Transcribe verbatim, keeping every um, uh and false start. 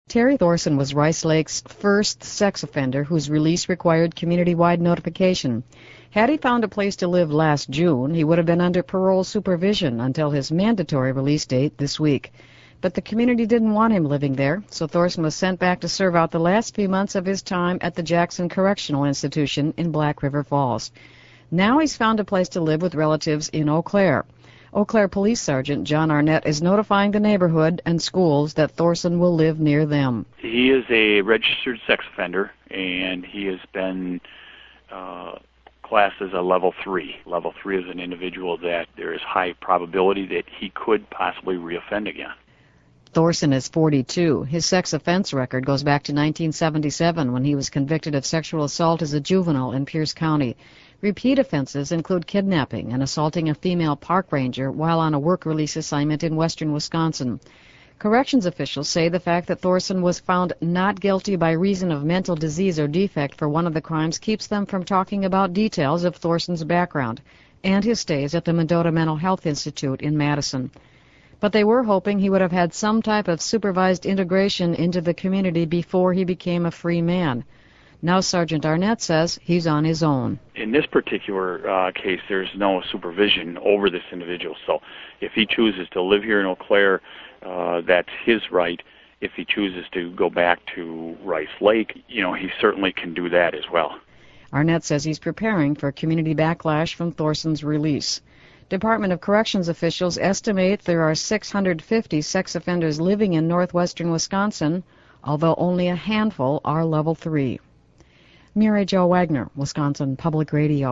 Terry Thorson was Rice Lake's first sex offender whose release required community-wide notification. Had he found a place to live last June, he would have been under parole supervision until his mandatory release date this week. But the community didn't want him living there, so Thorson was sent back to serve out the last few months of his time at the Jackson Correctional Institution in Black River Falls. Now he's found a place to live with relatives in Eau Claire. Eau Claire Police Sergeant John Arnett is notifying the neighborhood and schools that Thorson will live near them. He is a registered sex offender, and he has been uh, classed as a level three. Level three is an individual that there is high probability that he could possibly reoffend again. Thorson is forty-two. His sex offense record goes back to nineteen seventy-seven when he was convicted of sexual assault as a juvenile in Pierce County. Repeat offenses include kidnapping and assaulting a female park ranger while on a work release assignment in western Wisconsin. Corrections officials say the fact that Thorson was found not guilty by reason of mental disease or defect for one of the crimes keeps them from talking about details of Thorson's background and his stays at the Mendota Mental Health Institute in Madison. But they were hoping he would have had some type of supervised integration into the community before he became a free man. Now Sergeant Arnett says he's on his own. In this particular uh, case, there's no supervision over this individual. So if he chooses to live here in Eau Claire, uh, that's his right. If he chooses to go back to Rice Lake, you know, he certainly can do that as well. Arnett says he's preparing for community backlash from Thorson's release. Department of Corrections officials estimate there are six hundred fifty sex offenders living in northwestern Wisconsin, although only a handful are level three. Mary Jo Wagner, Wisconsin Public Radio.